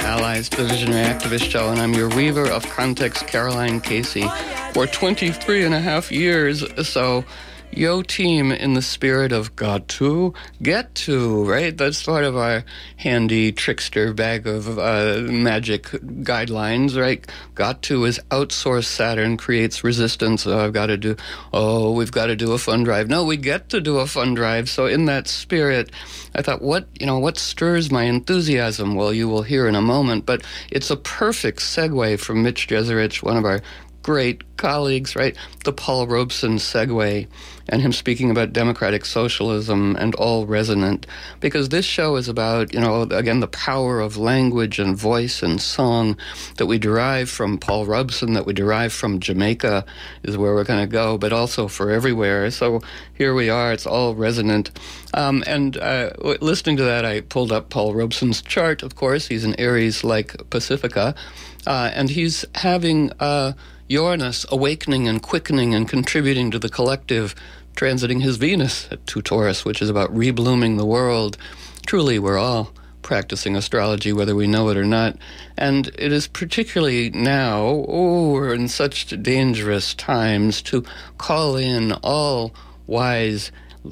Allies, the Visionary Activist Show, and I'm your weaver of context, Caroline Casey. For 23 and a half years, so yo team, in the spirit of got to, get to, right? That's part of our handy trickster bag of magic guidelines, right? Got to is outsource Saturn, creates resistance. We've got to do a fund drive. No, we get to do a fund drive. So in that spirit, I thought, what stirs my enthusiasm? Well, you will hear in a moment, but it's a perfect segue from Mitch Jeserich, one of our great colleagues, right? The Paul Robeson segue, and him speaking about democratic socialism and all resonant, because this show is about, again, the power of language and voice and song that we derive from Paul Robeson, that we derive from Jamaica, is where we're going to go, but also for everywhere. So here we are, it's all resonant. Listening to that, I pulled up Paul Robeson's chart, of course. He's an Aries like Pacifica, and he's having Uranus awakening and quickening and contributing to the collective, transiting his Venus at 2 Taurus, which is about reblooming the world. Truly, we're all practicing astrology, whether we know it or not. And it is particularly now, we're in such dangerous times, to call in all wise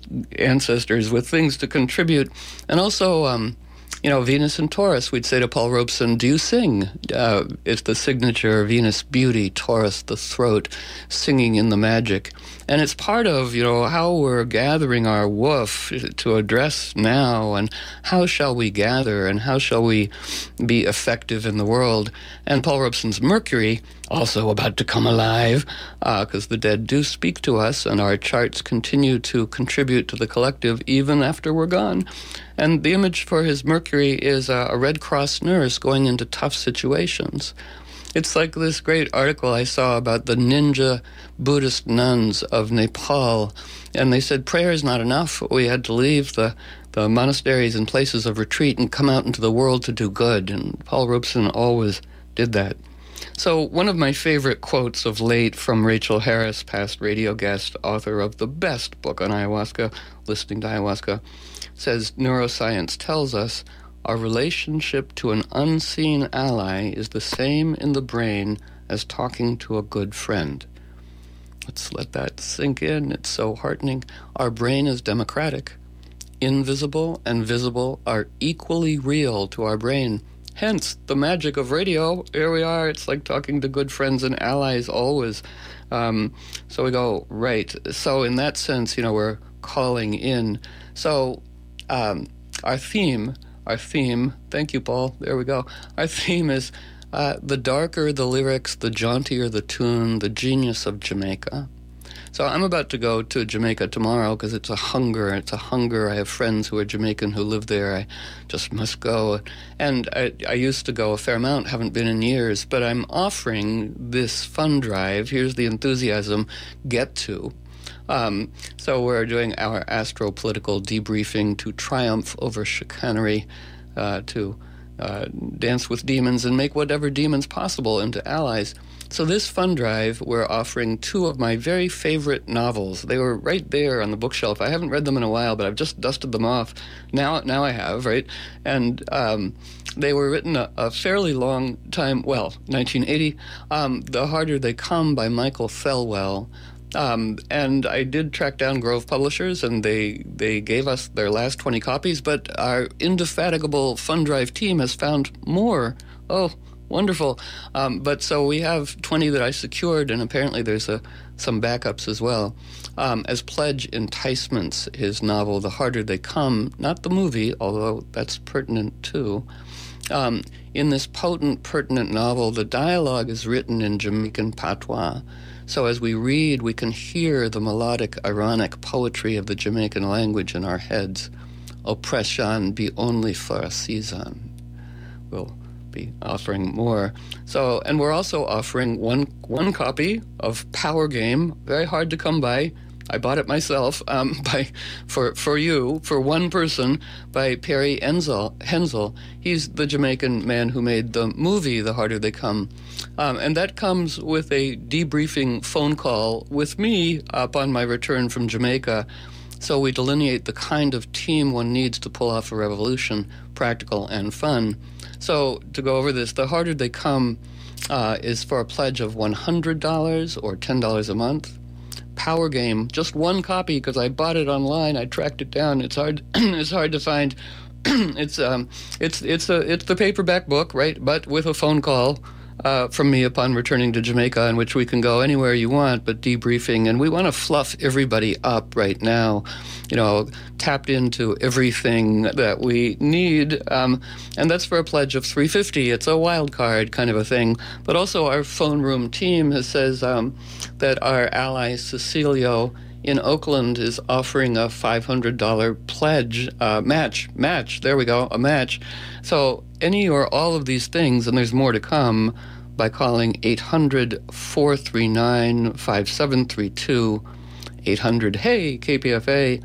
ancestors with things to contribute. And also, Venus and Taurus, we'd say to Paul Robeson, do you sing? It's the signature Venus beauty, Taurus the throat, singing in the magic. And it's part of, how we're gathering our woof to address now, and how shall we gather, and how shall we be effective in the world. And Paul Robeson's Mercury, also about to come alive, because the dead do speak to us, and our charts continue to contribute to the collective even after we're gone. And the image for his Mercury is a Red Cross nurse going into tough situations. It's like this great article I saw about the ninja Buddhist nuns of Nepal, and they said prayer is not enough. We had to leave the monasteries and places of retreat and come out into the world to do good, and Paul Robeson always did that. So one of my favorite quotes of late from Rachel Harris, past radio guest, author of the best book on ayahuasca, Listening to Ayahuasca, says, neuroscience tells us our relationship to an unseen ally is the same in the brain as talking to a good friend. Let's let that sink in. It's so heartening. Our brain is democratic. Invisible and visible are equally real to our brain. Hence, the magic of radio. Here we are. It's like talking to good friends and allies always. So we go, right. So in that sense, we're calling in. So our theme, thank you, Paul. There we go. Our theme is the darker the lyrics, the jauntier the tune, the genius of Jamaica. So I'm about to go to Jamaica tomorrow because it's a hunger. I have friends who are Jamaican who live there. I just must go. And I used to go a fair amount, haven't been in years, but I'm offering this fund drive. Here's the enthusiasm. Get to. So we're doing our astro-political debriefing to triumph over chicanery, to dance with demons and make whatever demons possible into allies. So this fund drive, we're offering 2 of my very favorite novels. They were right there on the bookshelf. I haven't read them in a while, but I've just dusted them off. Now I have, right? And they were written a fairly long time, 1980. The Harder They Come by Michael Thelwell. And I did track down Grove Publishers, and they gave us their last 20 copies, but our indefatigable fund drive team has found more. Oh, wonderful. But so we have 20 that I secured, and apparently there's some backups as well. As pledge enticements, his novel, The Harder They Come, not the movie, although that's pertinent too. In this potent, pertinent novel, the dialogue is written in Jamaican patois. So as we read, we can hear the melodic, ironic poetry of the Jamaican language in our heads. Oppression be only for a season. We'll be offering more. So, and we're also offering one copy of Power Game, very hard to come by. I bought it myself for you, for one person, by Perry Hensel. He's the Jamaican man who made the movie The Harder They Come. And that comes with a debriefing phone call with me upon my return from Jamaica. So we delineate the kind of team one needs to pull off a revolution, practical and fun. So to go over this, The Harder They Come is for a pledge of $100 or $10 a month. Power Game, just one copy because I bought it online. I tracked it down. It's hard. It's hard to find. It's the paperback book, right? But with a phone call from me upon returning to Jamaica, in which we can go anywhere you want, but debriefing. And we want to fluff everybody up right now, tapped into everything that we need. And that's for a pledge of $350. It's a wild card kind of a thing. But also our phone room team says that our ally Cecilio in Oakland is offering a $500 pledge match. There we go, a match. So any or all of these things, and there's more to come, by calling 800-439-5732, 800-HEY-KPFA,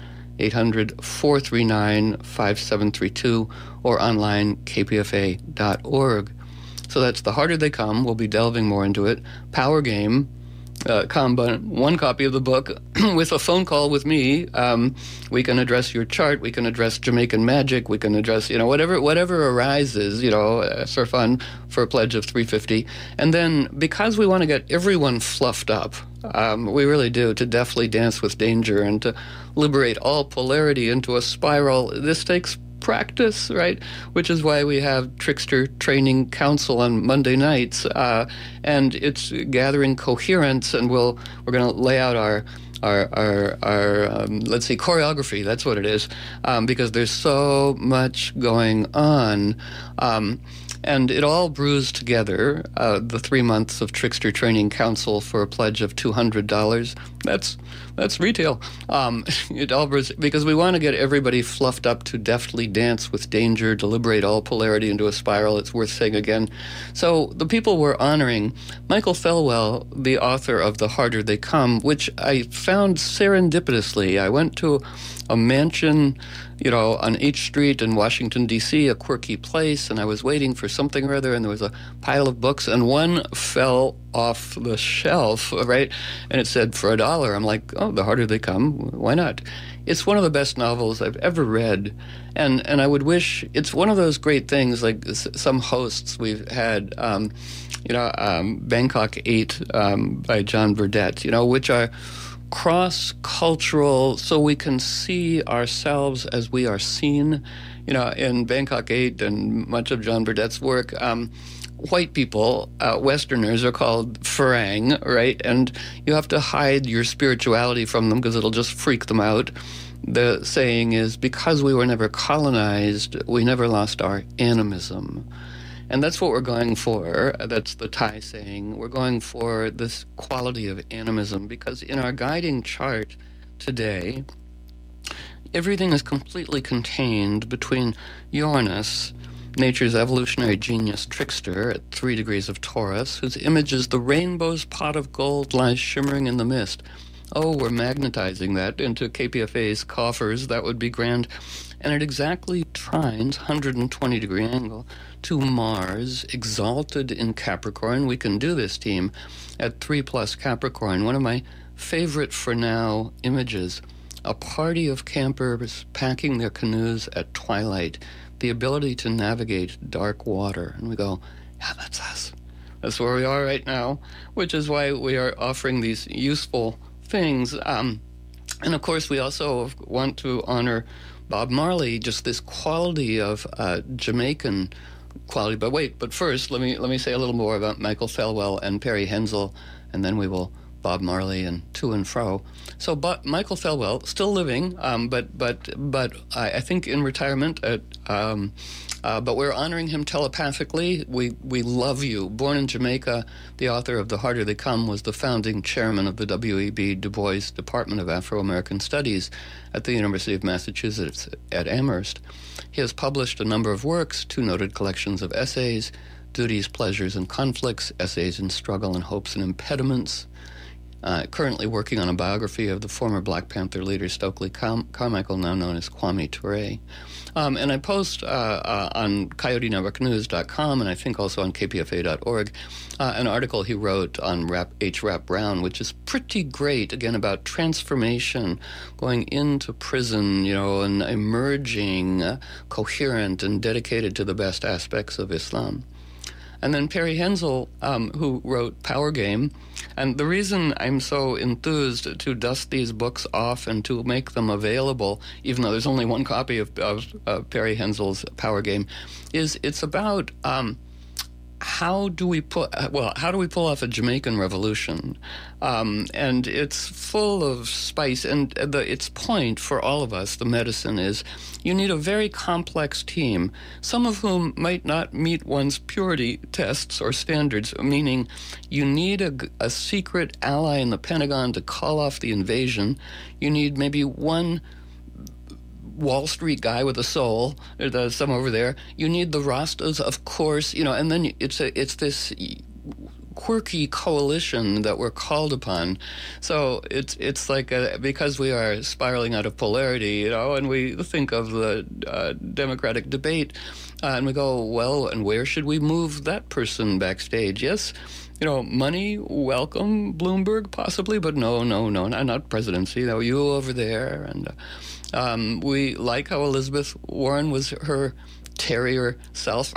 800-439-5732, or online, kpfa.org. So that's The Harder They Come. We'll be delving more into it. Power Game, one copy of the book with a phone call with me. We can address your chart. We can address Jamaican magic. We can address, whatever arises, for fun, for a pledge of $350. And then because we want to get everyone fluffed up, we really do, to deftly dance with danger and to liberate all polarity into a spiral. This takes practice, right? Which is why we have Trickster Training Council on Monday nights, and it's gathering coherence. And we're going to lay out our let's see, choreography. That's what it is, because there's so much going on. And it all brews together, the 3 months of Trickster Training Council for a pledge of $200. That's retail. It all brews because we want to get everybody fluffed up to deftly dance with danger, to liberate all polarity into a spiral. It's worth saying again. So the people we're honoring, Michael Thelwell, the author of The Harder They Come, which I found serendipitously. I went to a mansion, on H Street in Washington, D.C., a quirky place, and I was waiting for something or other, and there was a pile of books, and one fell off the shelf, right? And it said, for $1. I'm like, oh, The Harder They Come, why not? It's one of the best novels I've ever read, and I would wish, it's one of those great things, like some hosts we've had, Bangkok 8 by John Burdett, which are cross-cultural, so we can see ourselves as we are seen. In Bangkok 8 and much of John Burdett's work, white people, Westerners, are called Farang, right? And you have to hide your spirituality from them because it'll just freak them out. The saying is, because we were never colonized, we never lost our animism. And that's what we're going for. That's the Thai saying. We're going for this quality of animism because in our guiding chart today, everything is completely contained between Uranus, nature's evolutionary genius trickster at 3 degrees of Taurus, whose image is the rainbow's pot of gold lies shimmering in the mist. Oh, we're magnetizing that into KPFA's coffers. That would be grand. And it exactly trines, 120-degree angle, to Mars, exalted in Capricorn. We can do this, team, at 3+ Capricorn. One of my favorite for now images, a party of campers packing their canoes at twilight, the ability to navigate dark water. And we go, yeah, that's us. That's where we are right now, which is why we are offering these useful things. And of course, we also want to honor Bob Marley, just this quality of Jamaican quality. But first, let me say a little more about Michael Thelwell and Perry Hensel, and then we will Bob Marley and to and fro. So Michael Thelwell, still living, but I think in retirement. But we're honoring him telepathically. We love you. Born in Jamaica, the author of The Harder They Come was the founding chairman of the W.E.B. Du Bois Department of Afro-American Studies at the University of Massachusetts at Amherst. He has published a number of works, 2 noted collections of essays, Duties, Pleasures, and Conflicts, Essays in Struggle and Hopes and Impediments. currently working on a biography of the former Black Panther leader Stokely Carmichael, now known as Kwame Ture. And I post on CoyoteNetworkNews.com, and I think also on KPFA.org, an article he wrote on H. Rap Brown, which is pretty great, again, about transformation, going into prison, and emerging coherent and dedicated to the best aspects of Islam. And then Perry Hensel, who wrote Power Game. And the reason I'm so enthused to dust these books off and to make them available, even though there's only one copy of Perry Hensel's Power Game, is it's about how do we pull off a Jamaican revolution? And it's full of spice. And its point for all of us, the medicine, is you need a very complex team, some of whom might not meet one's purity tests or standards, meaning you need a secret ally in the Pentagon to call off the invasion. You need maybe one Wall Street guy with a soul, there's some over there. You need the Rastas, of course, and then it's this quirky coalition that we're called upon. So it's like because we are spiraling out of polarity, and we think of the Democratic debate, and we go, well, and where should we move that person backstage? Yes, money, welcome, Bloomberg, possibly, but no, not presidency. No, you over there. And we like how Elizabeth Warren was her terrier self,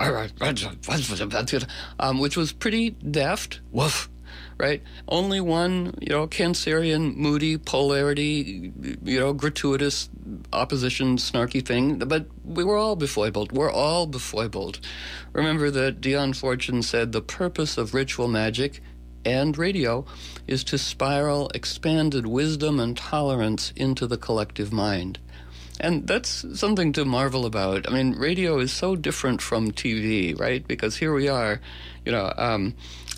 which was pretty deft. Woof. Right? Only one, Cancerian, moody, polarity, gratuitous opposition, snarky thing. But we were all befoibled. We're all befoibled. Remember that Dion Fortune said the purpose of ritual magic and radio is to spiral expanded wisdom and tolerance into the collective mind. And that's something to marvel about. I mean, radio is so different from TV, right? Because here we are, an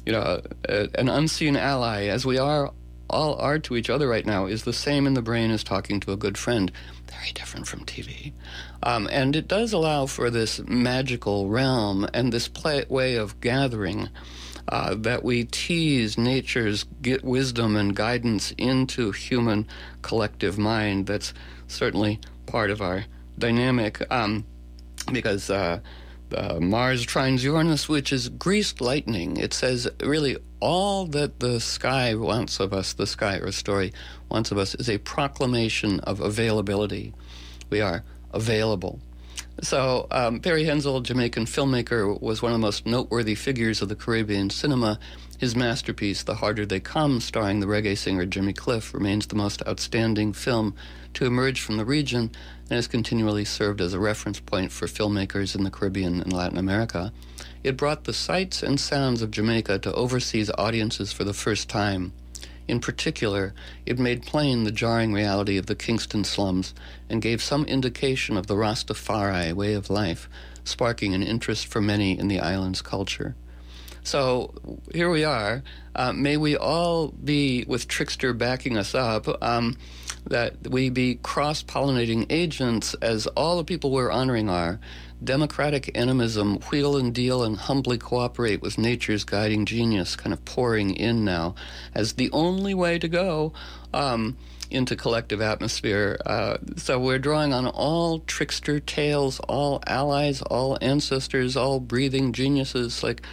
unseen ally, as we all are to each other right now, is the same in the brain as talking to a good friend. Very different from TV. And it does allow for this magical realm and this way of gathering that we tease nature's wisdom and guidance into human collective mind. That's certainly part of our dynamic, because Mars trines Uranus, which is greased lightning. It says really all that the sky wants of us, the Sky Earth story wants of us, is a proclamation of availability. We are available. So Perry Hensel, Jamaican filmmaker, was one of the most noteworthy figures of the Caribbean cinema. His masterpiece, The Harder They Come, starring the reggae singer Jimmy Cliff, remains the most outstanding film to emerge from the region and has continually served as a reference point for filmmakers in the Caribbean and Latin America. It brought the sights and sounds of Jamaica to overseas audiences for the first time. In particular, it made plain the jarring reality of the Kingston slums and gave some indication of the Rastafari way of life, sparking an interest for many in the island's culture. So here we are. May we all be, with Trickster backing us up, that we be cross-pollinating agents, as all the people we're honoring are. Democratic animism, wheel and deal and humbly cooperate with nature's guiding genius, kind of pouring in now as the only way to go into collective atmosphere. So we're drawing on all trickster tales, all allies, all ancestors, all breathing geniuses, like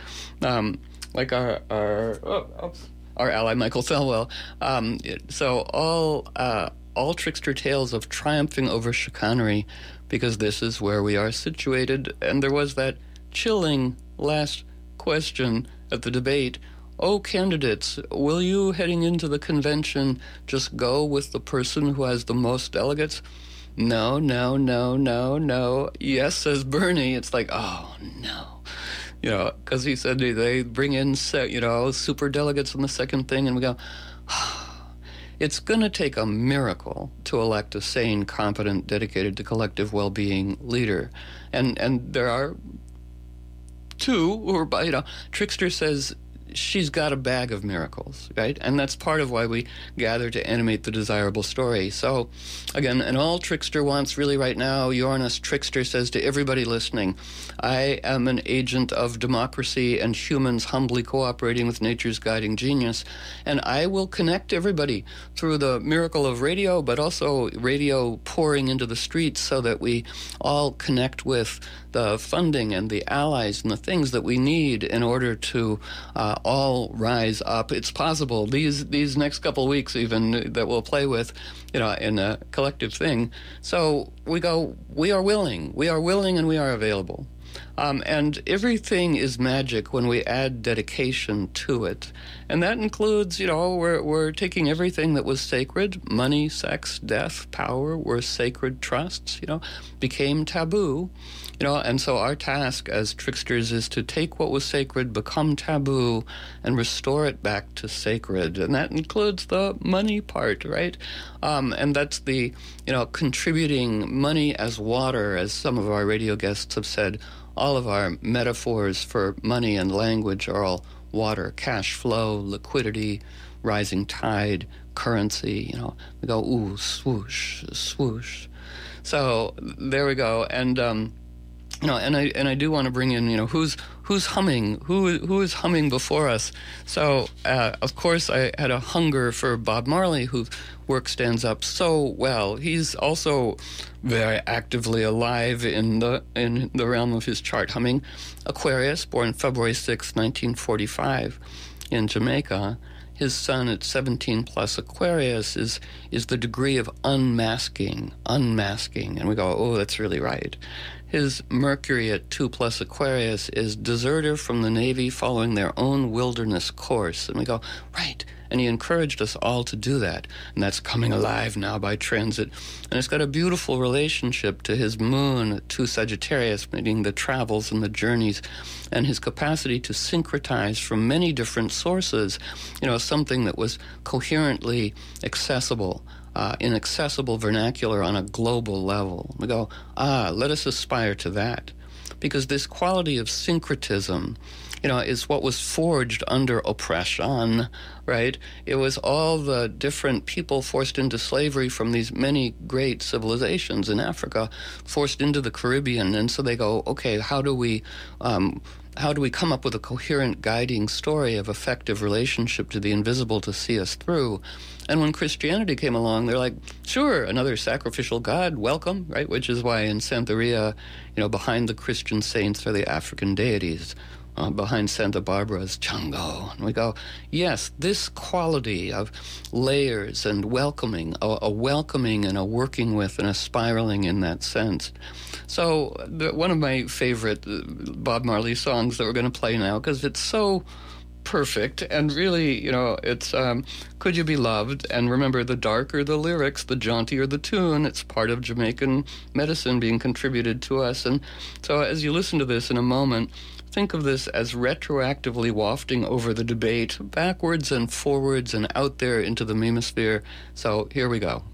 our ally Michael Thelwell. So all trickster tales of triumphing over chicanery, because this is where we are situated. And there was that chilling last question at the debate. Oh, candidates, will you, heading into the convention, just go with the person who has the most delegates? No. Yes, says Bernie. It's like, oh, no. Because he said they bring in, super delegates on the second thing, and we go, it's going to take a miracle to elect a sane, competent, dedicated to collective well-being leader. And there are two who are, Trickster says she's got a bag of miracles, right? And that's part of why we gather to animate the desirable story. So, again, an all trickster wants really right now, Uranus trickster says to everybody listening, I am an agent of democracy and humans humbly cooperating with nature's guiding genius, and I will connect everybody through the miracle of radio, but also radio pouring into the streets so that we all connect with the funding and the allies and the things that we need in order to all rise up. It's possible these next couple of weeks even that we'll play with, in a collective thing. So we are willing, and we are available. And everything is magic when we add dedication to it. And that includes, we're taking everything that was sacred, money, sex, death, power, were sacred trusts, became taboo. And so our task as tricksters is to take what was sacred, become taboo, and restore it back to sacred. And that includes the money part, right? And that's the, contributing money as water, as some of our radio guests have said. All of our metaphors for money and language are all water, cash flow, liquidity, rising tide, currency. We go, ooh, swoosh, swoosh. So there we go. And, and I do want to bring in, who's humming, who is humming before us. So, of course, I had a hunger for Bob Marley, whose work stands up so well. He's also very actively alive in the realm of his chart humming. Aquarius, born February 6, 1945, in Jamaica. His sun at 17 plus Aquarius is the degree of unmasking. And we go, oh, that's really right. His Mercury at 2 plus Aquarius is deserter from the Navy following their own wilderness course. And we go, right. And he encouraged us all to do that. And that's coming alive now by transit. And it's got a beautiful relationship to his moon at 2 Sagittarius, meaning the travels and the journeys, and his capacity to syncretize from many different sources, something that was coherently accessible, inaccessible vernacular on a global level. We go, let us aspire to that. Because this quality of syncretism, is what was forged under oppression, right? It was all the different people forced into slavery from these many great civilizations in Africa, forced into the Caribbean. And so they go, okay, how do we come up with a coherent guiding story of effective relationship to the invisible to see us through? And when Christianity came along, they're like, sure, another sacrificial God, welcome, right? Which is why in Santeria, behind the Christian saints are the African deities. Behind Santa Barbara is Chango. And we go, yes, this quality of layers and welcoming, a welcoming and a working with and a spiraling in that sense. So one of my favorite Bob Marley songs that we're going to play now, because it's so perfect, and really, it's Could You Be Loved? And remember, the darker the lyrics, the jauntier the tune. It's part of Jamaican medicine being contributed to us. And so as you listen to this in a moment, think of this as retroactively wafting over the debate, backwards and forwards and out there into the memosphere. So here we go.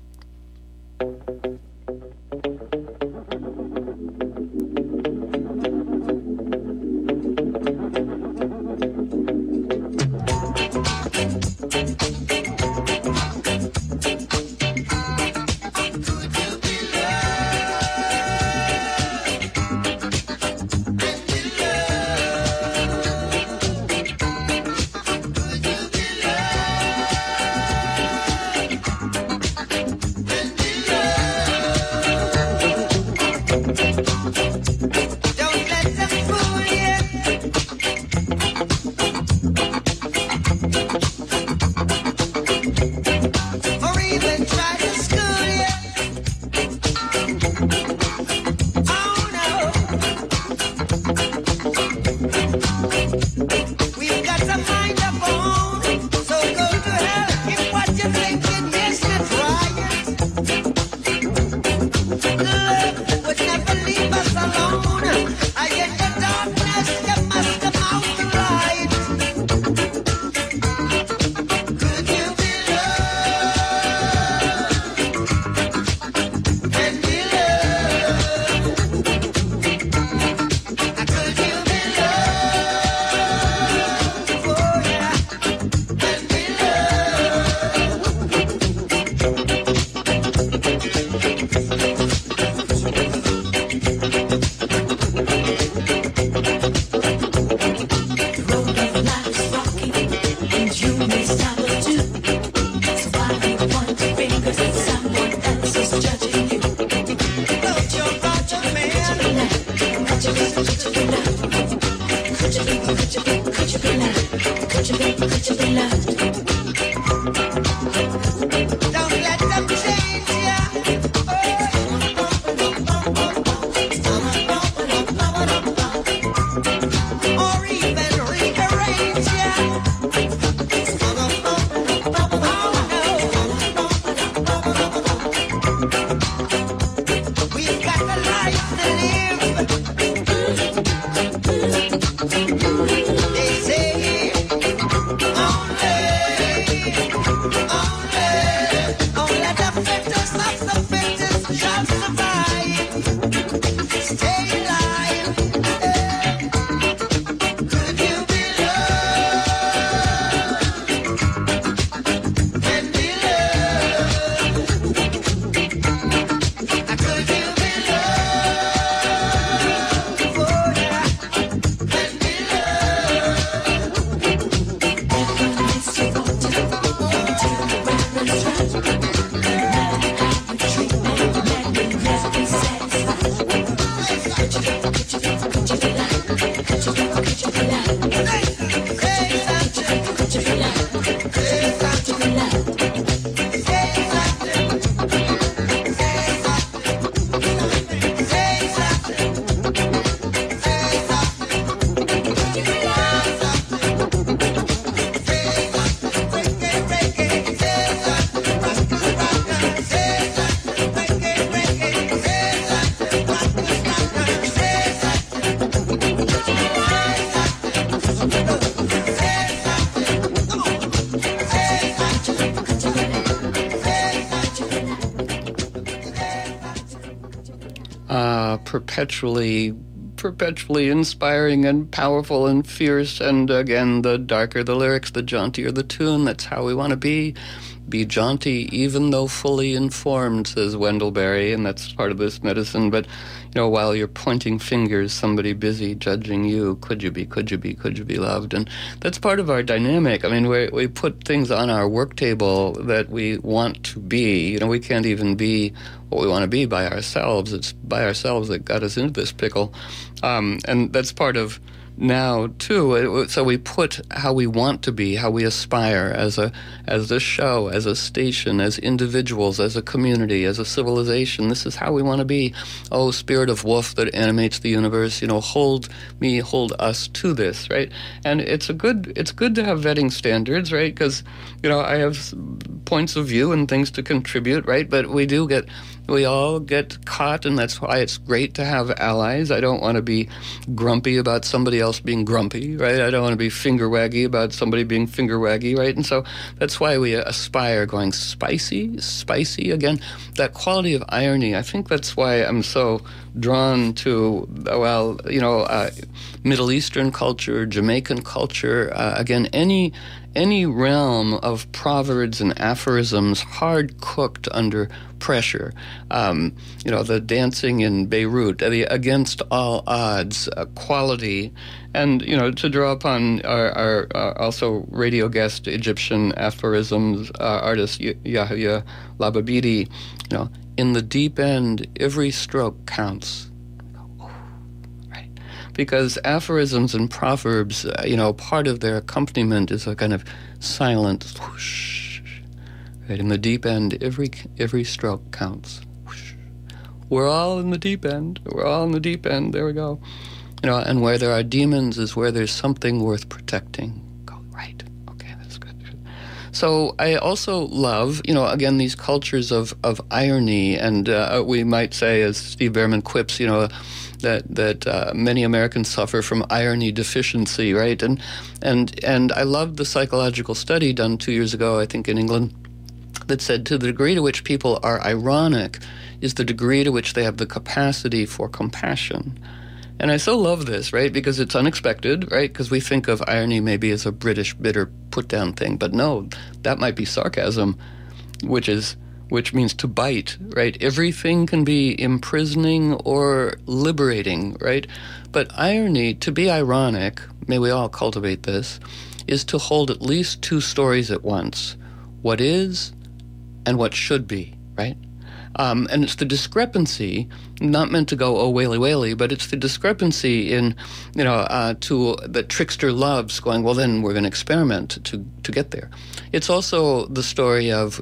Perpetually inspiring and powerful and fierce, and again, the darker the lyrics, the jauntier the tune. That's how we want to be. Be jaunty, even though fully informed, says Wendell Berry, and that's part of this medicine. But, while you're pointing fingers, somebody busy judging you, could you be loved? And that's part of our dynamic. I mean, we put things on our work table that we want to be. We can't even be what we want to be by ourselves. It's by ourselves that got us into this pickle. And that's part of now too. So we put how we want to be, how we aspire as a show, as a station, as individuals, as a community, as a civilization. This is how we want to be. Oh, spirit of wolf that animates the universe, hold me, hold us to this, right? And it's good to have vetting standards, right? Because I have points of view and things to contribute, right? But we all get caught, and that's why it's great to have allies. I don't want to be grumpy about somebody else being grumpy, right? I don't want to be finger waggy about somebody being finger waggy, right? And so that's why we aspire going spicy, again, that quality of irony. I think that's why I'm so drawn to, Middle Eastern culture, Jamaican culture, again, any realm of proverbs and aphorisms hard cooked under pressure. The dancing in Beirut, the against all odds quality, and to draw upon our also radio guest Egyptian aphorisms artist Yahya Lababidi, in the deep end, every stroke counts. Because aphorisms and proverbs, part of their accompaniment is a kind of silent whoosh. Right? In the deep end, every stroke counts. Whoosh. We're all in the deep end. There we go. And where there are demons is where there's something worth protecting. Go right. Okay, that's good. So I also love, again, these cultures of irony, and we might say, as Steve Behrman quips, that many Americans suffer from irony deficiency, right? And I loved the psychological study done 2 years ago, I think, in England, that said to the degree to which people are ironic is the degree to which they have the capacity for compassion. And I so love this, right? Because it's unexpected, right? Because we think of irony maybe as a British bitter put-down thing. But no, that might be sarcasm, which means to bite, right? Everything can be imprisoning or liberating, right? But irony, to be ironic, may we all cultivate this, is to hold at least two stories at once. What is and what should be, right? And it's the discrepancy, not meant to go, oh, whaley, but it's the discrepancy in, to that trickster loves going, well, then we're going to experiment to get there. It's also the story of,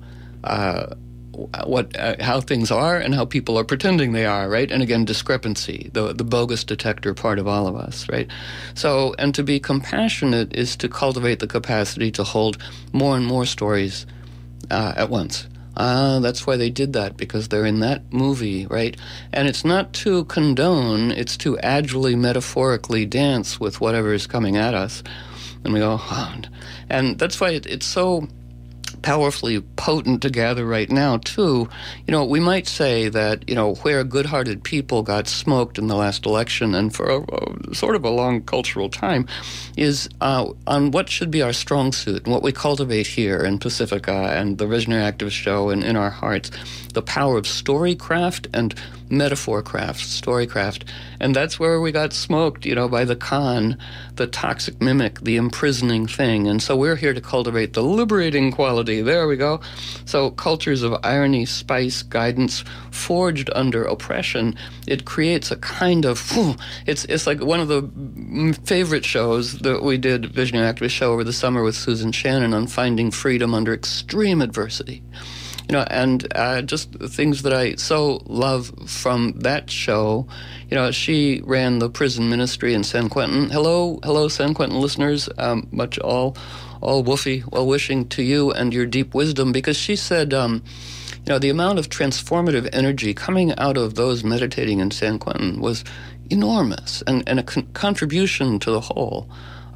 how things are and how people are pretending they are, right? And again, discrepancy, the bogus detector part of all of us, right? So, and to be compassionate is to cultivate the capacity to hold more and more stories at once. That's why they did that, because they're in that movie, right? And it's not to condone, it's to agilely, metaphorically dance with whatever is coming at us. And we go, oh. And that's why it's so powerfully potent to gather right now, too. We might say that, where good-hearted people got smoked in the last election and for a sort of a long cultural time is on what should be our strong suit and what we cultivate here in Pacifica and the Visionary Activist Show and in our hearts, the power of storycraft and metaphor craft, storycraft. And that's where we got smoked, by the con, the toxic mimic, the imprisoning thing. And so we're here to cultivate the liberating quality. There we go. So cultures of irony, spice, guidance, forged under oppression, it creates a kind of, it's like one of the favorite shows that we did, Visionary Activist Show over the summer with Susan Shannon on finding freedom under extreme adversity. And just things that I so love from that show. She ran the prison ministry in San Quentin. Hello, San Quentin listeners. Much all woofy, well-wishing to you and your deep wisdom, because she said, the amount of transformative energy coming out of those meditating in San Quentin was enormous and a contribution to the whole.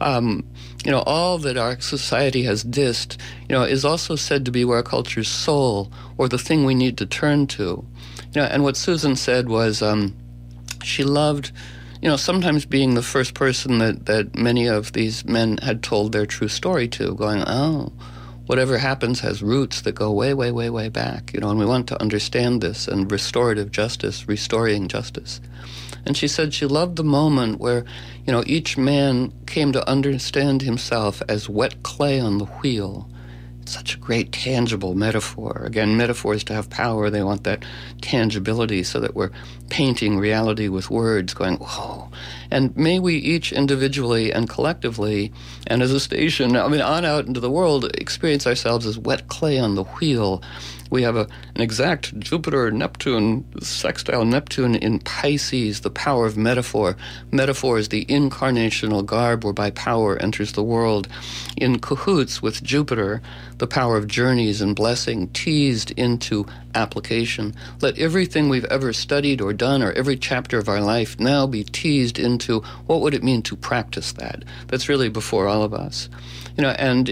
All that our society has dissed, is also said to be our culture's soul, or the thing we need to turn to. And what Susan said was she loved, sometimes being the first person that many of these men had told their true story to, going, oh, whatever happens has roots that go way, way, way, way back, and we want to understand this, and restorative justice, restoring justice. And she said she loved the moment where, each man came to understand himself as wet clay on the wheel. It's such a great tangible metaphor. Again, metaphors to have power, they want that tangibility so that we're painting reality with words, going, whoa. And may we each individually and collectively, and as a station, on out into the world, experience ourselves as wet clay on the wheel. We have an exact Jupiter-Neptune, sextile Neptune in Pisces, the power of metaphor. Metaphor is the incarnational garb whereby power enters the world. In cahoots with Jupiter, the power of journeys and blessing teased into application. Let everything we've ever studied or done, or every chapter of our life, now be teased into what would it mean to practice that. That's really before all of us. And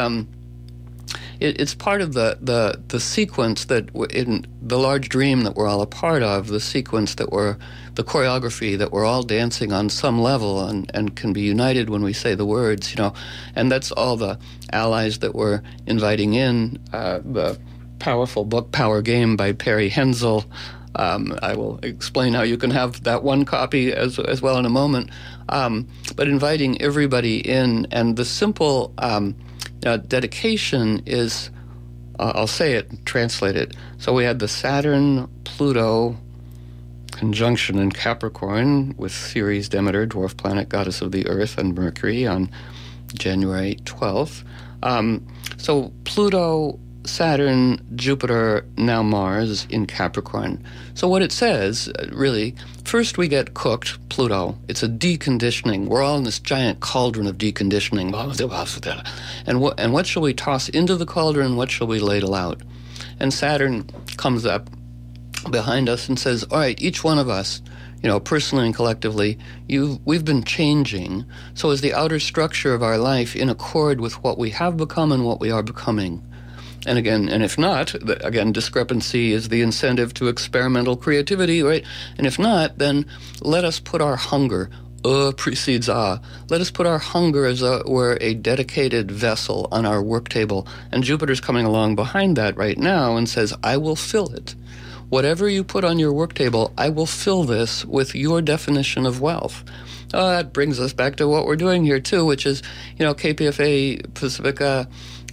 it's part of the sequence that in the large dream that we're all a part of, the sequence that the choreography that we're all dancing on some level and can be united when we say the words, and that's all the allies that we're inviting in, the powerful book Power Game by Perry Hensel. I will explain how you can have that one copy as well in a moment, but inviting everybody in, and the simple dedication is, I'll say it, translate it. So we had the Saturn-Pluto conjunction in Capricorn with Ceres, Demeter, dwarf planet, goddess of the earth, and Mercury on January 12th. So Pluto, Saturn, Jupiter, now Mars in Capricorn. So what it says, really, first we get cooked, Pluto. It's a deconditioning. We're all in this giant cauldron of deconditioning. And what shall we toss into the cauldron? What shall we ladle out? And Saturn comes up behind us and says, all right, each one of us, personally and collectively, we've been changing. So is the outer structure of our life in accord with what we have become and what we are becoming? And again, and if not, again, discrepancy is the incentive to experimental creativity, right? And if not, then let us put our hunger, precedes let us put our hunger as we're a dedicated vessel on our work table. And Jupiter's coming along behind that right now and says, I will fill it. Whatever you put on your work table, I will fill this with your definition of wealth. That brings us back to what we're doing here, too, which is, KPFA Pacifica,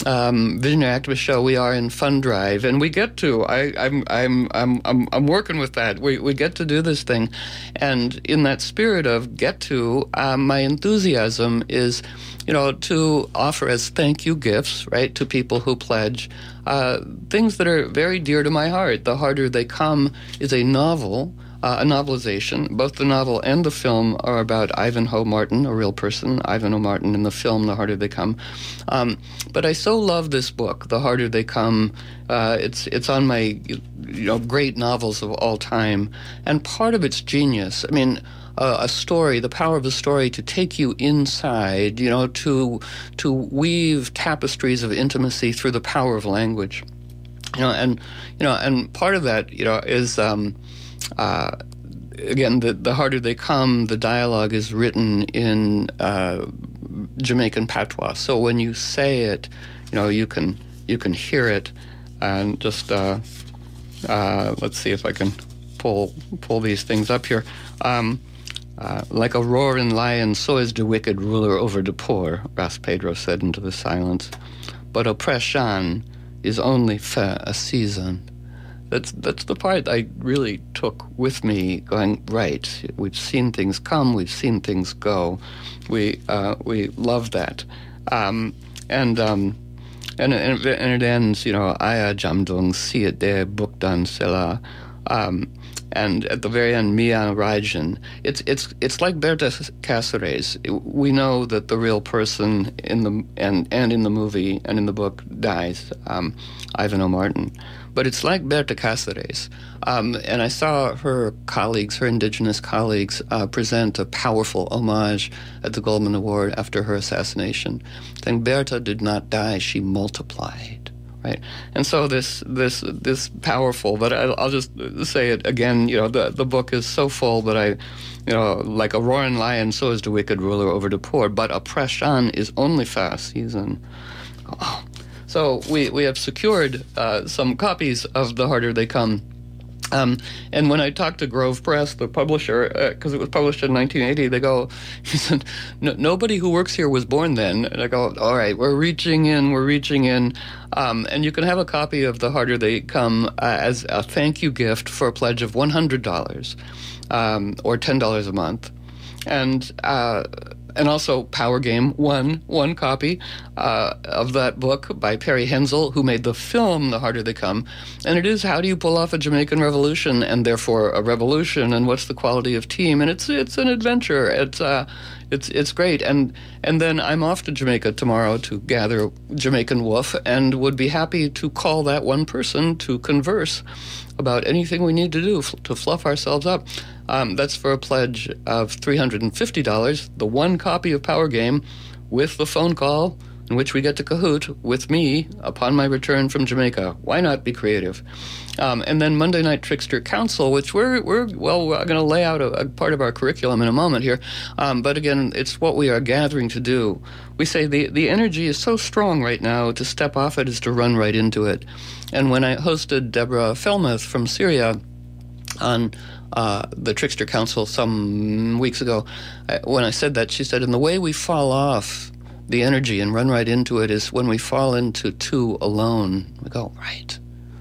Visionary Activist Show, we are in Fund Drive, and we get to. I'm working with that. We get to do this thing, and in that spirit of get to, my enthusiasm is, to offer as thank you gifts, right, to people who pledge things that are very dear to my heart. The Harder They Come is a novel. A novelization. Both the novel and the film are about Ivanhoe Martin, a real person, Ivanhoe Martin in the film, The Harder They Come. But I so love this book, The Harder They Come. It's on my great novels of all time. And part of its genius, a story, the power of a story to take you inside, to weave tapestries of intimacy through the power of language. And part of that, is... again, the Harder They Come, the dialogue is written in Jamaican patois. So when you say it, you can hear it. And just let's see if I can pull these things up here. Like a roaring lion, so is the wicked ruler over the poor, Ras Pedro said into the silence. But oppression is only for a season. That's the part I really took with me, going, right, we've seen things come, we've seen things go. We love that. And it ends, Aya Jamdung, see it there, Bukdan Sela. And at the very end, Mia Rajan. It's like Berta Cáceres. We know that the real person in the in the movie and in the book dies, Ivanhoe Martin. But it's like Berta Cáceres. And I saw her colleagues, her indigenous colleagues, present a powerful homage at the Goldman Award after her assassination. Saying Berta did not die, she multiplied. Right, and so this powerful, but I'll just say it again. The book is so full, but like a roaring lion, so is the wicked ruler over the poor. But oppression is only for a season. Oh. So we have secured some copies of The Harder They Come. And when I talked to Grove Press, the publisher, because it was published in 1980, he said, nobody who works here was born then. And I go, all right, we're reaching in. And you can have a copy of The Harder They Come as a thank you gift for a pledge of $100 or $10 a month. And also Power Game, one copy of that book by Perry Hensel, who made the film The Harder They Come. And it is how do you pull off a Jamaican revolution, and therefore a revolution, and what's the quality of team? And it's an adventure. It's great. And then I'm off to Jamaica tomorrow to gather Jamaican woof, and would be happy to call that one person to converse about anything we need to do to fluff ourselves up. That's for a pledge of $350, the one copy of Power Game, with the phone call in which we get to cahoot with me upon my return from Jamaica. Why not be creative? And then Monday Night Trickster Council, which we're going to lay out a part of our curriculum in a moment here. But again, it's what we are gathering to do. We say the energy is so strong right now, to step off it is to run right into it. And when I hosted Deborah Felmuth from Syria on the Trickster Council some weeks ago, when I said that, she said, and the way we fall off the energy and run right into it is when we fall into two alone. We go, right.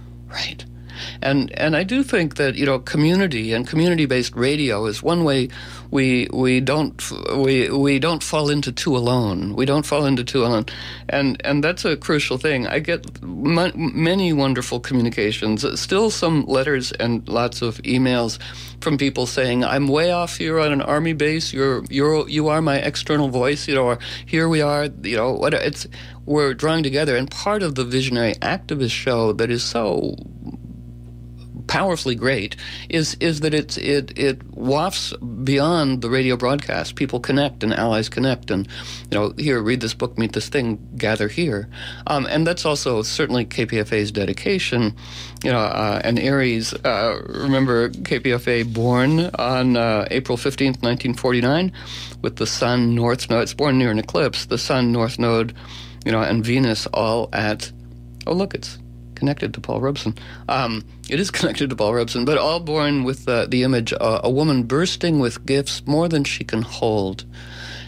And I do think that, community and community-based radio is one way we don't fall into two alone. We don't fall into two alone. And that's a crucial thing. I get many wonderful communications, still some letters and lots of emails from people saying, I'm way off here on an army base. You are my external voice, or here we are, we're drawing together. And part of the Visionary Activist Show that is so powerfully great is that it wafts beyond the radio broadcast. People connect and allies connect, and here, read this book, meet this thing, gather here, and that's also certainly KPFA's dedication. And Aries, remember KPFA born on April 15th, 1949, with the Sun North Node. It's born near an eclipse. The Sun North Node, and Venus all at. Oh, look, it's connected to Paul Robeson. It is connected to Paul Robeson, but all born with the image, a woman bursting with gifts more than she can hold.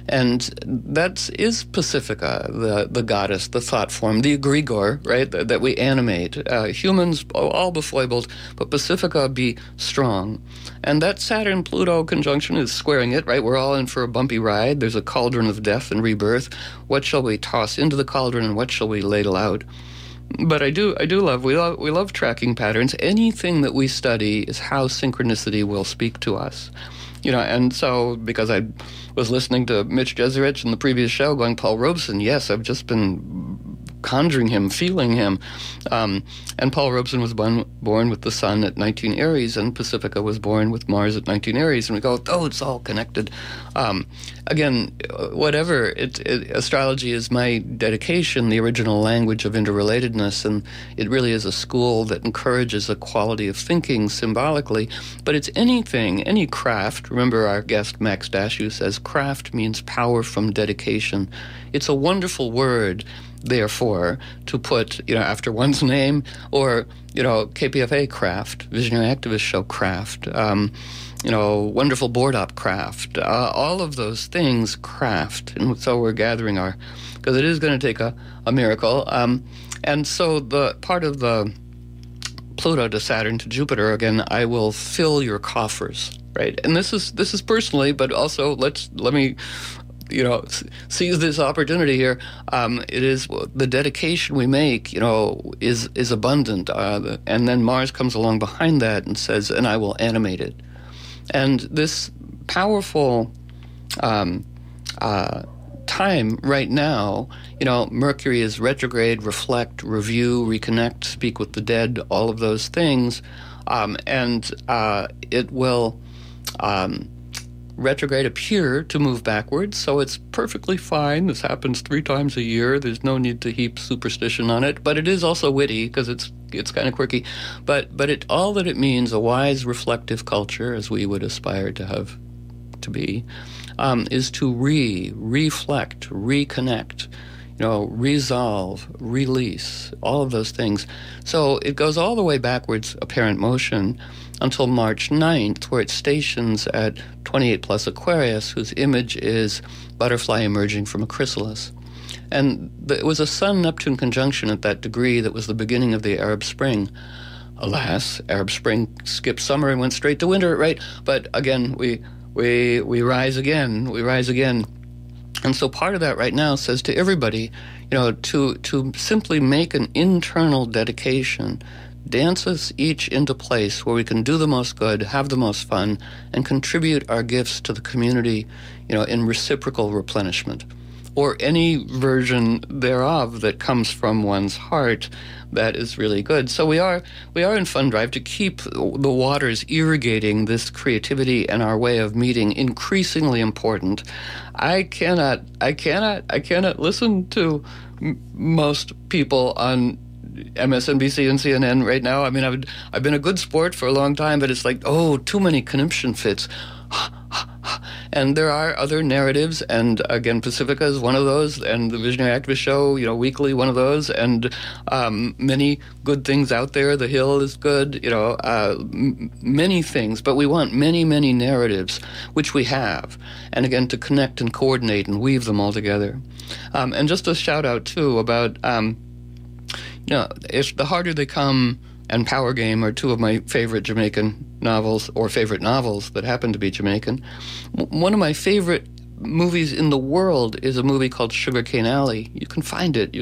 And that is Pacifica, the goddess, the thought form, the egregor, right, that we animate. Humans all befoibled, but Pacifica be strong. And that Saturn-Pluto conjunction is squaring it, right? We're all in for a bumpy ride. There's a cauldron of death and rebirth. What shall we toss into the cauldron, and what shall we ladle out? But I do love we love tracking patterns. Anything that we study is how synchronicity will speak to us. And so because I was listening to Mitch Jeserich in the previous show going, Paul Robeson, yes, I've just been conjuring him, feeling him. And Paul Robeson was born with the sun at 19 Aries, and Pacifica was born with Mars at 19 Aries. And we go, it's all connected. Again, whatever, astrology is my dedication, the original language of interrelatedness, and it really is a school that encourages a quality of thinking symbolically. But it's anything, any craft. Remember our guest Max Dashu says craft means power from dedication. It's a wonderful word, therefore, to put, after one's name, or, KPFA craft, Visionary Activist Show craft, wonderful board op craft, all of those things craft. And so we're gathering because it is going to take a miracle. And so the part of the Pluto to Saturn to Jupiter, again, I will fill your coffers, right? And this is personally, but also let me seize this opportunity here. It is the dedication we make, is abundant. And then Mars comes along behind that and says, and I will animate it. And this powerful time right now, Mercury is retrograde, reflect, review, reconnect, speak with the dead, all of those things. And it will retrograde appear to move backwards, so it's perfectly fine. This happens 3 times a year. There's no need to heap superstition on it, but it is also witty because it's kind of quirky. But all that it means, a wise, reflective culture, as we would aspire to have to be, is to reflect, reconnect, resolve, release, all of those things. So it goes all the way backwards, apparent motion, until March 9th, where it stations at 28 plus Aquarius, whose image is butterfly emerging from a chrysalis. And it was a Sun-Neptune conjunction at that degree that was the beginning of the Arab Spring. Alas, Arab Spring skipped summer and went straight to winter, right? But again, we rise again, we rise again. And so part of that right now says to everybody, to simply make an internal dedication, dance us each into place where we can do the most good, have the most fun, and contribute our gifts to the community, in reciprocal replenishment, or any version thereof that comes from one's heart that is really good. So we are in Fund Drive to keep the waters irrigating this creativity and our way of meeting increasingly important. I cannot listen to most people on MSNBC and CNN right now. I mean, I've been a good sport for a long time, but it's like, too many conniption fits. And there are other narratives, and again, Pacifica is one of those, and the Visionary Activist Show, weekly, one of those, and many good things out there. The Hill is good, many things, but we want many, many narratives, which we have, and again, to connect and coordinate and weave them all together. And just a shout out, too, about, if The Harder They Come and Power Game are 2 of my favorite Jamaican novels, or favorite novels that happen to be Jamaican. One of my favorite movies in the world is a movie called Sugarcane Alley. You can find it.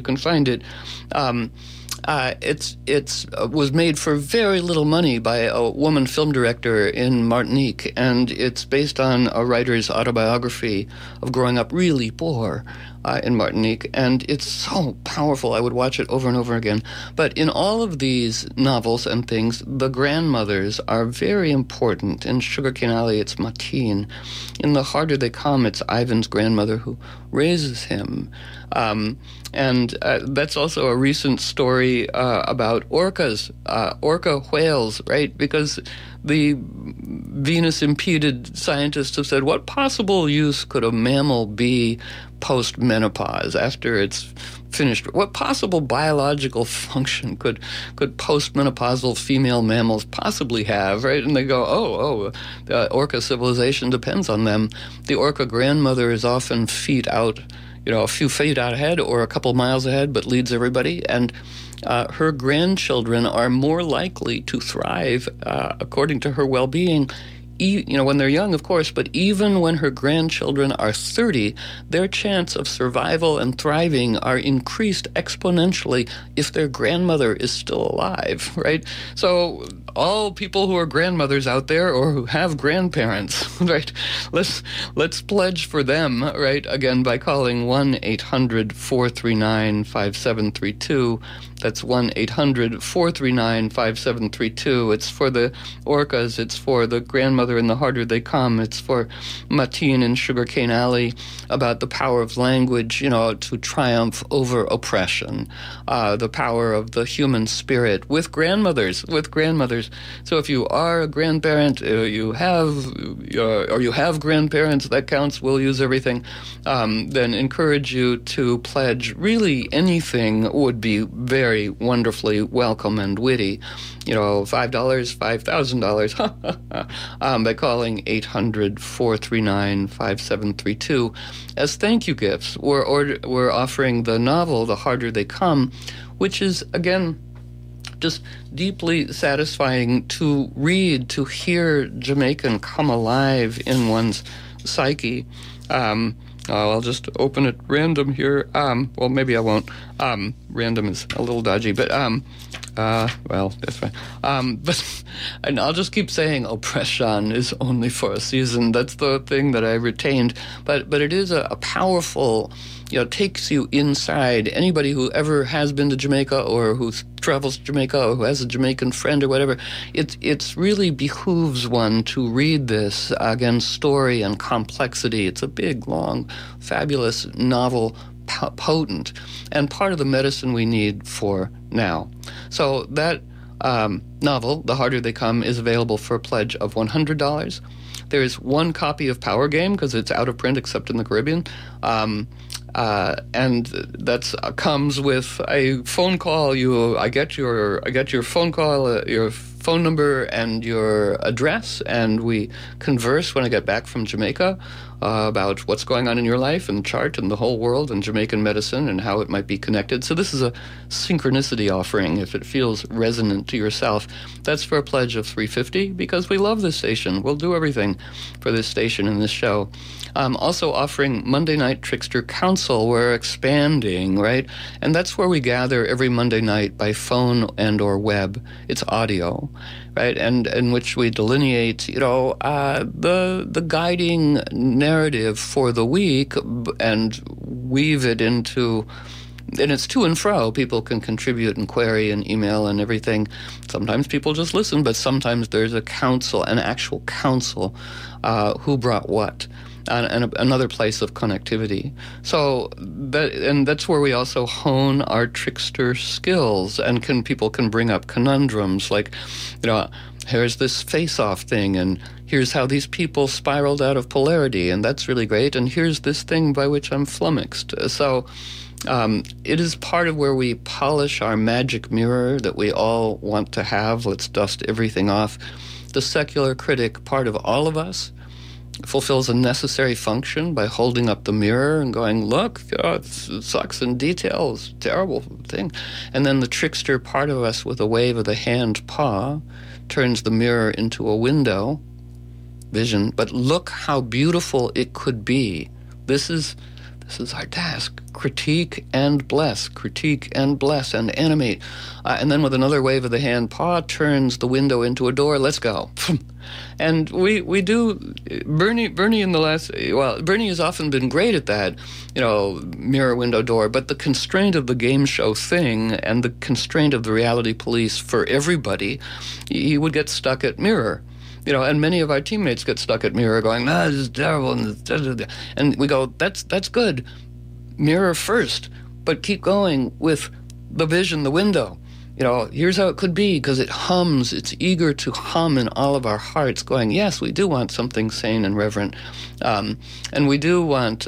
It was made for very little money by a woman film director in Martinique, and it's based on a writer's autobiography of growing up really poor in Martinique, and it's so powerful. I would watch it over and over again. But in all of these novels and things, the grandmothers are very important. In Sugarcane Alley, it's Matine. In The Harder They Come, it's Ivan's grandmother who raises him. And that's also a recent story about orcas, orca whales, right? Because the Venus-impeded scientists have said, what possible use could a mammal be post-menopause, after it's finished? What possible biological function could post-menopausal female mammals possibly have, right? And they go, the orca civilization depends on them. The orca grandmother is often a few feet out ahead or a couple miles ahead, but leads everybody. And her grandchildren are more likely to thrive, according to her well-being, when they're young, of course, but even when her grandchildren are 30, their chance of survival and thriving are increased exponentially if their grandmother is still alive, right? So all people who are grandmothers out there or who have grandparents, right, let's pledge for them, right, again, by calling 1-800-439-5732. That's 1-800-439-5732. It's for the orcas. It's for the grandmother and the harder they come. It's for Mateen in Sugarcane Alley about the power of language, to triumph over oppression, the power of the human spirit with grandmothers. So if you are a grandparent, you have grandparents, that counts, we'll use everything, then encourage you to pledge. Really anything would be very wonderfully welcome and witty. $5, $5,000, by calling 800-439-5732 as thank you gifts. We're offering the novel, The Harder They Come, which is, again, just deeply satisfying to read, to hear Jamaican come alive in one's psyche. I'll just open it random here. Well, maybe I won't. Random is a little dodgy, but that's fine. And I'll just keep saying oppression is only for a season. That's the thing that I retained. But it is a powerful, takes you inside. Anybody who ever has been to Jamaica or who travels to Jamaica or who has a Jamaican friend or whatever, it's really behooves one to read this, again, story and complexity. It's a big, long, fabulous novel, potent, and part of the medicine we need for now. So that novel, The Harder They Come, is available for a pledge of $100. There's one copy of Power Game because it's out of print except in the Caribbean. And that's comes with a phone call. I get your phone call, your phone number and your address, and we converse when I get back from Jamaica about what's going on in your life and chart and the whole world and Jamaican medicine and how it might be connected. So this is a synchronicity offering if it feels resonant to yourself. That's for a pledge of $350 because we love this station. We'll do everything for this station and this show. Also offering Monday Night Trickster Council. We're expanding, right? And that's where we gather every Monday night by phone and or web. It's audio, right? And in which we delineate, the guiding narrative for the week and weave it into, and it's to and fro. People can contribute and query and email and everything. Sometimes people just listen, but sometimes there's a council, an actual council, who brought what. And another place of connectivity. So that's where we also hone our trickster skills, and people can bring up conundrums like, here's this face-off thing, and here's how these people spiraled out of polarity, and that's really great, and here's this thing by which I'm flummoxed. So it is part of where we polish our magic mirror that we all want to have. Let's dust everything off. The secular critic, part of all of us, fulfills a necessary function by holding up the mirror and going, look, it sucks in details, terrible thing. And then the trickster part of us, with a wave of the hand paw, turns the mirror into a window, vision. But look how beautiful it could be. This is our task. Critique and bless and animate. And then with another wave of the hand paw, turns the window into a door. Let's go. And we do, Bernie Bernie has often been great at that, mirror, window, door, but the constraint of the game show thing and the constraint of the reality police for everybody, he would get stuck at mirror. And many of our teammates get stuck at mirror going, this is terrible. And we go, that's good. Mirror first, but keep going with the vision, the window. here's how it could be, because it hums. It's eager to hum in all of our hearts, going, yes, we do want something sane and reverent. And we do want,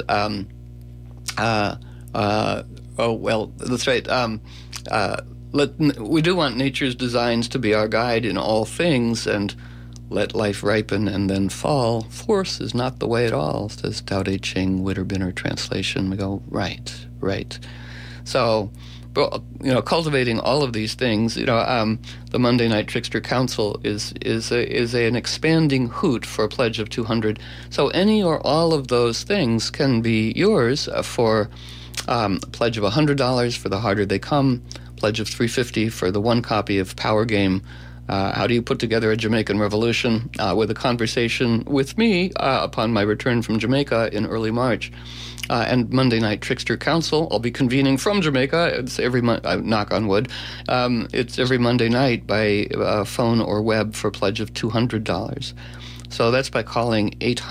that's right. We do want nature's designs to be our guide in all things, and let life ripen and then fall. Force is not the way at all, says Tao Te Ching, Witterbinner translation. We go, right. So, cultivating all of these things, the Monday Night Trickster Council is an expanding hoot for a pledge of 200. So any or all of those things can be yours for a pledge of $100 for The Harder They Come, pledge of $350 for the one copy of Power Game, How Do You Put Together a Jamaican Revolution, with a conversation with me upon my return from Jamaica in early March. And Monday Night Trickster Council, I'll be convening from Jamaica. It's every knock on wood. It's every Monday night by phone or web for a pledge of $200. So that's by calling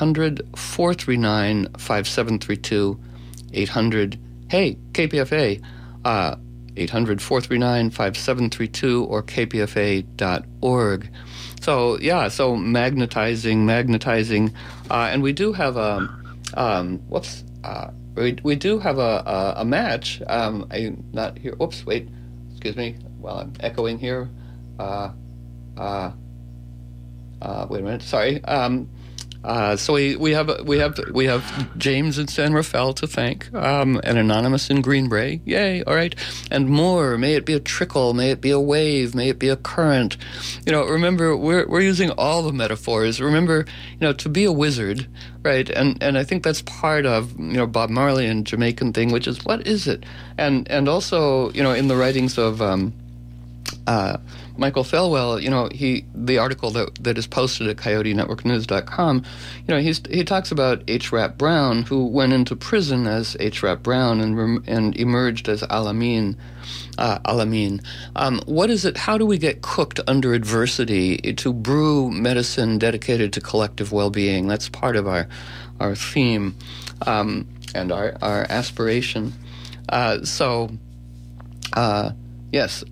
800-439-5732, 800, hey, KPFA, 800-439-5732, or kpfa.org. So, so magnetizing, and we do have we do have a match. I'm not here. Oops, wait. Excuse me. While I'm echoing here. Wait a minute. Sorry. So we have James in San Rafael to thank, and Anonymous in Greenbrae. Yay! All right, and more. May it be a trickle. May it be a wave. May it be a current. Remember, we're using all the metaphors. Remember, to be a wizard, right? And I think that's part of Bob Marley and Jamaican thing, which is, what is it? And also in the writings of Michael Thelwell, the article that is posted at CoyoteNetworkNews.com, he talks about H. Rap Brown, who went into prison as H. Rap Brown and emerged as Alamin. What is it? How do we get cooked under adversity to brew medicine dedicated to collective well-being? That's part of our theme and our aspiration. Yes.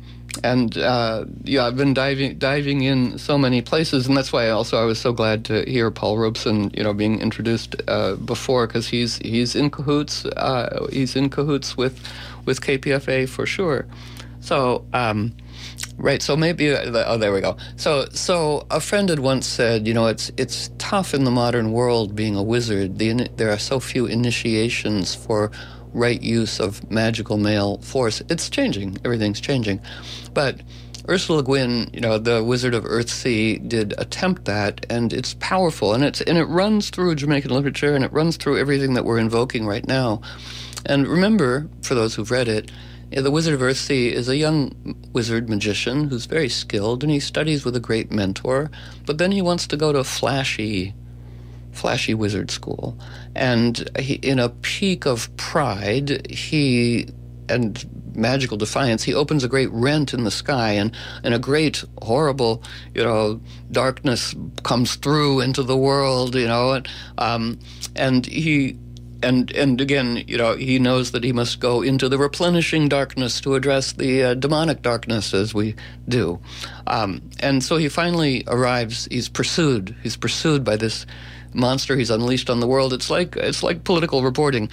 I've been diving in so many places, and that's why I was so glad to hear Paul Robeson, being introduced before, because he's in cahoots. He's in cahoots with KPFA for sure. So, right. So maybe there we go. So a friend had once said, it's tough in the modern world being a wizard. There are so few initiations for right use of magical male force. It's changing. Everything's changing. But Ursula Gwynn, the Wizard of Earthsea, did attempt that, and it's powerful, and it runs through Jamaican literature, and it runs through everything that we're invoking right now. And remember, for those who've read it, the Wizard of Earthsea is a young wizard magician who's very skilled, and he studies with a great mentor, but then he wants to go to flashy wizard school. And in a peak of pride, and magical defiance, he opens a great rent in the sky, and a great, horrible, darkness comes through into the world, and he... And again, he knows that he must go into the replenishing darkness to address the demonic darkness, as we do. And so he finally arrives. He's pursued by this monster he's unleashed on the world. It's like political reporting.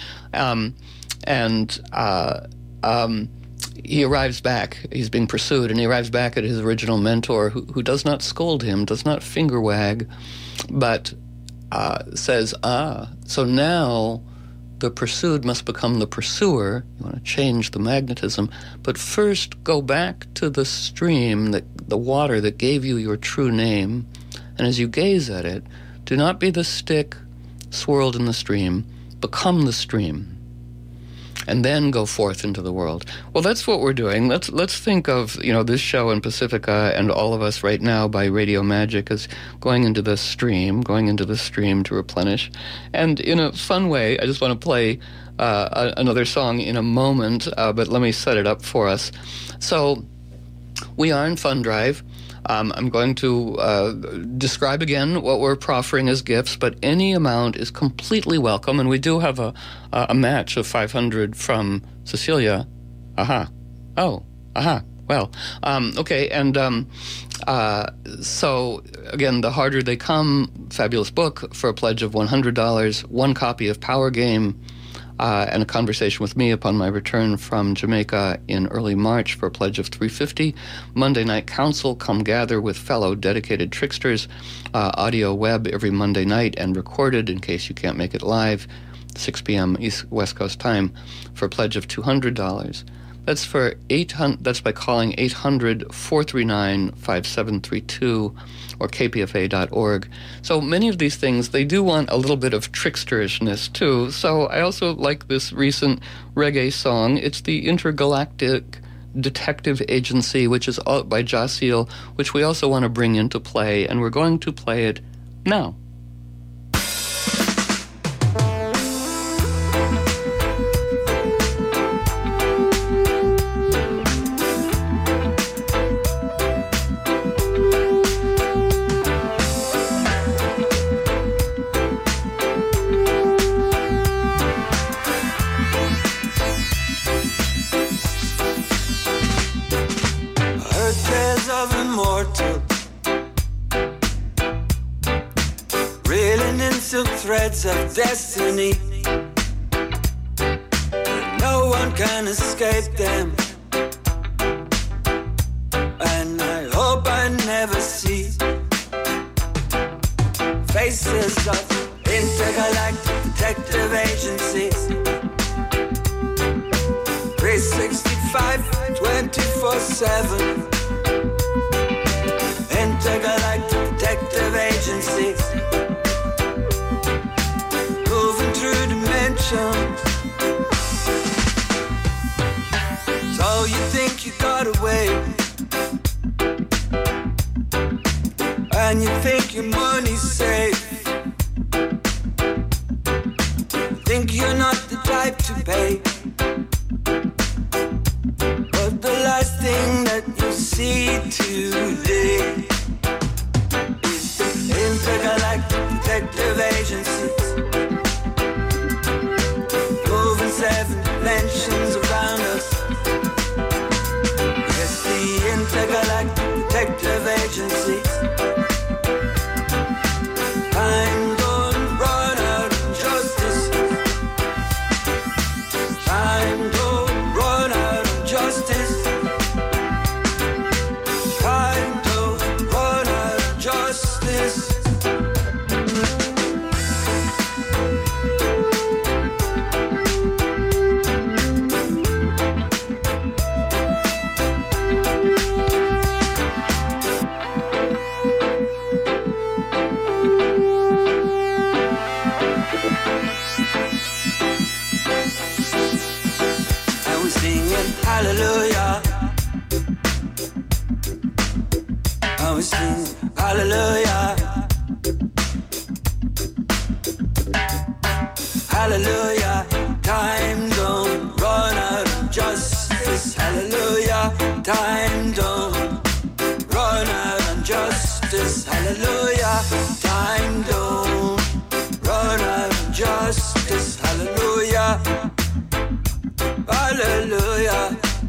He arrives back. He's being pursued, and he arrives back at his original mentor, who does not scold him, does not finger wag, but says, so now the pursued must become the pursuer. You want to change the magnetism, but first go back to the stream, the water that gave you your true name, and as you gaze at it, do not be the stick swirled in the stream, become the stream, and then go forth into the world. Well, that's what we're doing. Let's think of, this show in Pacifica and all of us right now by Radio Magic as going into the stream to replenish. And in a fun way, I just want to play another song in a moment, but let me set it up for us. So we are in Fund Drive. I'm going to describe again what we're proffering as gifts, but any amount is completely welcome, and we do have a match of 500 from Cecilia. Well, okay, and so, again, The Harder They Come, fabulous book for a pledge of $100, one copy of Power Game, and a conversation with me upon my return from Jamaica in early March for a pledge of $350. Monday Night Council, come gather with fellow dedicated tricksters, audio web every Monday night and recorded in case you can't make it live, 6 p.m. West Coast time, for a pledge of $200. That's for 800. That's by calling 800-439-5732 or kpfa.org. So many of these things, they do want a little bit of tricksterishness too. So I also like this recent reggae song. It's the Intergalactic Detective Agency, which is by Jasiel, which we also want to bring into play, and we're going to play it now. Threads of destiny, no one can escape them, and I hope I never see faces of intergalactic detective agencies. 365, 24/7 intergalactic detective agencies. Through dimensions. So you think you got away, and you think your money's safe. Think you're not the type to pay, but the last thing that you see today is the intergalactic detective agencies. 7 dimensions around us. Yes, the intergalactic detective agencies. Time don't run out of justice. Time don't run out of justice. Time don't run out of justice. Hallelujah. I was singing hallelujah. Hallelujah. Time don't run out of justice. Hallelujah. Time don't run out of justice. Hallelujah. Time don't run out of justice. Hallelujah. Hallelujah.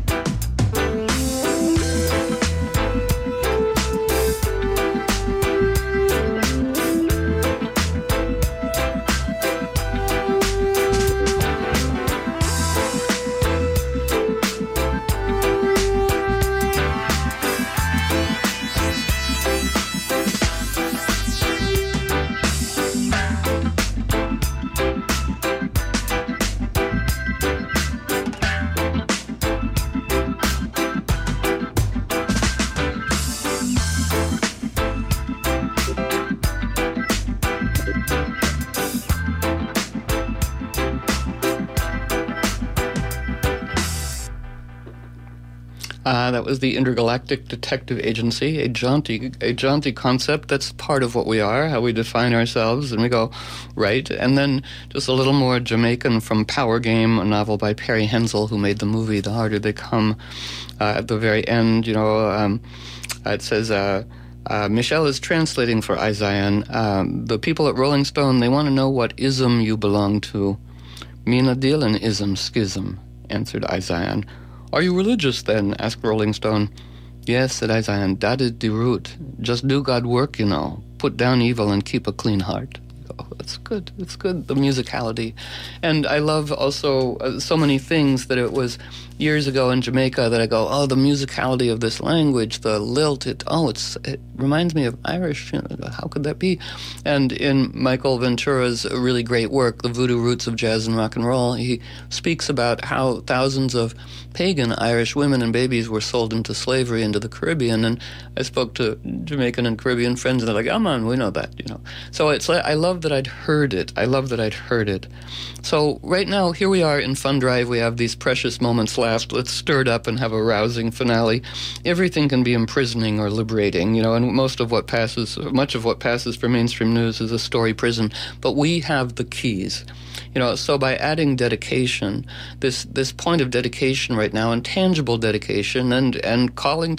That was the Intergalactic Detective Agency, a jaunty concept. That's part of what we are, how we define ourselves, and we go, right. And then just a little more Jamaican from Power Game, a novel by Perry Hensel, who made the movie The Harder They Come. At the very end, it says, Michelle is translating for Isayan. The people at Rolling Stone, they want to know what ism you belong to. Mina Dillon ism schism, answered Isayan. "Are you religious then?" asked Rolling Stone. "Yes," said Isaiah, "that is the root. Just do God work, you know. Put down evil and keep a clean heart." Oh, it's good. It's good, the musicality. And I love also so many things that it was years ago in Jamaica that I go, oh, the musicality of this language, the lilt, it reminds me of Irish. You know, how could that be? And in Michael Ventura's really great work, The Voodoo Roots of Jazz and Rock and Roll, he speaks about how thousands of pagan Irish women and babies were sold into slavery into the Caribbean. And I spoke to Jamaican and Caribbean friends, and they're like, "Oh man, we know that," you know. So it's like, I love that I'd heard it. So right now, here we are in Fun Drive. We have these precious moments left. Let's stir it up and have a rousing finale. Everything can be imprisoning or liberating, you know, and much of what passes for mainstream news is a story prison. But we have the keys. You know, so by adding dedication, this point of dedication right now, and tangible dedication, and calling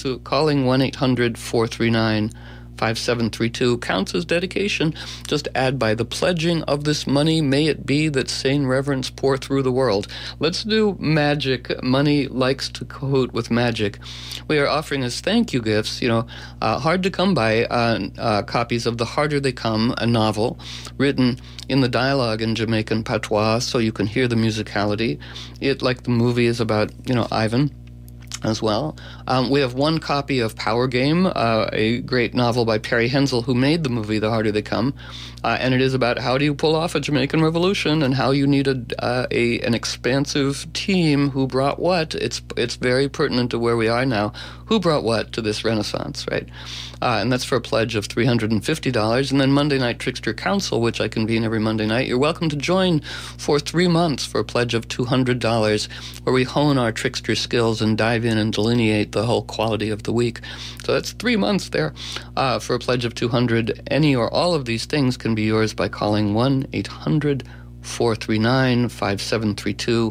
1-800-439-5732 counts as dedication. Just add, by the pledging of this money, may it be that sane reverence pour through the world. Let's do magic. Money likes to cahoot with magic. We are offering as thank you gifts, you know, hard to come by copies of The Harder They Come, a novel written in the dialogue in Jamaican patois, so you can hear the musicality. It, like the movie, is about, you know, Ivan as well. We have one copy of Power Game, a great novel by Perry Hensel, who made the movie The Harder They Come, and it is about how do you pull off a Jamaican revolution and how you need an expansive team who brought what. It's very pertinent to where we are now. Who brought what to this renaissance, right? And that's for a pledge of $350. And then Monday Night Trickster Council, which I convene every Monday night, you're welcome to join for 3 months for a pledge of $200, where we hone our trickster skills and dive in and delineate the whole quality of the week. So that's 3 months there for a pledge of $200. Any or all of these things can be yours by calling 1-800-439-5732,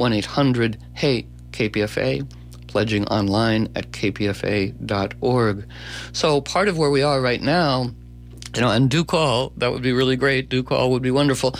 1-800-HEY-KPFA, pledging online at kpfa.org. So part of where we are right now, you know, and do call, that would be really great. Do call would be wonderful.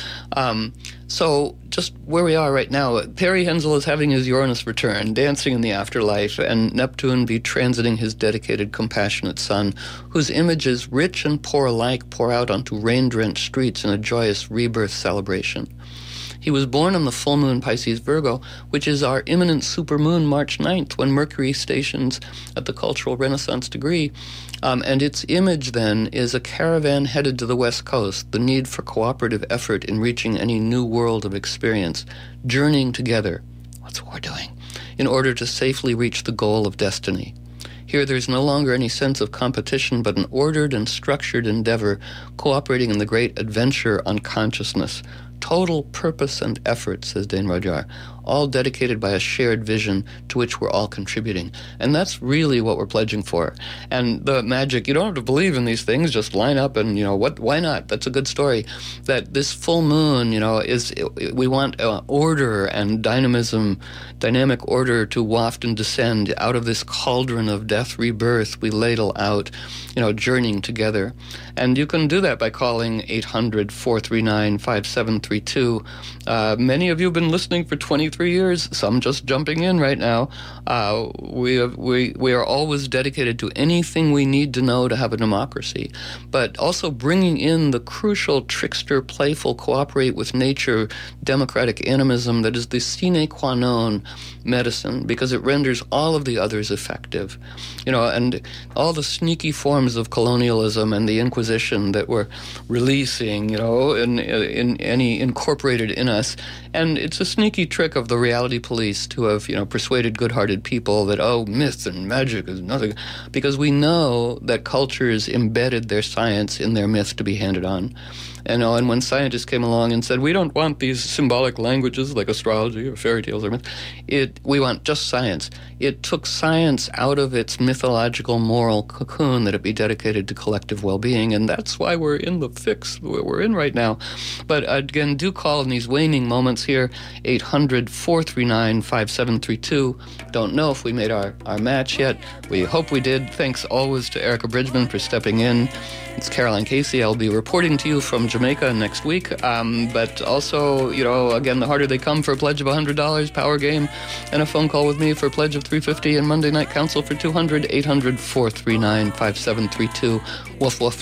So just where we are right now, Perry Hensel is having his Uranus return, dancing in the afterlife, and Neptune be transiting his dedicated, compassionate son, whose images, rich and poor alike, pour out onto rain-drenched streets in a joyous rebirth celebration. He was born on the full moon Pisces Virgo, which is our imminent supermoon March 9th, when Mercury stations at the Cultural Renaissance degree. And its image, then, is a caravan headed to the West Coast, the need for cooperative effort in reaching any new world of experience, journeying together, what's war doing, in order to safely reach the goal of destiny. Here there's no longer any sense of competition, but an ordered and structured endeavor cooperating in the great adventure on consciousness. Total purpose and effort, says Dane Rudhyar, all dedicated by a shared vision to which we're all contributing. And that's really what we're pledging for. And the magic, you don't have to believe in these things, just line up and, you know, why not? That's a good story. That this full moon, you know, we want order and dynamism, dynamic order to waft and descend out of this cauldron of death rebirth we ladle out, you know, journeying together. And you can do that by calling 800-439-5732. Many of you have been listening for 23 years, some just jumping in right now. We are always dedicated to anything we need to know to have a democracy, but also bringing in the crucial trickster, playful, cooperate with nature, democratic animism that is the sine qua non medicine, because it renders all of the others effective. You know, and all the sneaky forms of colonialism and the Inquisition that we're releasing, you know, in any incorporated in us. And it's a sneaky trick of the reality police to have, you know, persuaded good-hearted people that, oh, myth and magic is nothing, because we know that cultures embedded their science in their myth to be handed on. And when scientists came along and said, we don't want these symbolic languages like astrology or fairy tales or myth, we want just science. It took science out of its mythological moral cocoon that it be dedicated to collective well-being, and that's why we're in the fix we're in right now. But again, do call in these waning moments. comments here. 800-439-5732. Don't know if we made our match yet. We hope we did. Thanks always to Erica Bridgman for stepping in. It's Caroline Casey. I'll be reporting to you from Jamaica next week. But also, again, the harder they come for a pledge of $100, power game, and a phone call with me for a pledge of $350 and Monday Night Council for $200. 800-439-5732. Woof, woof.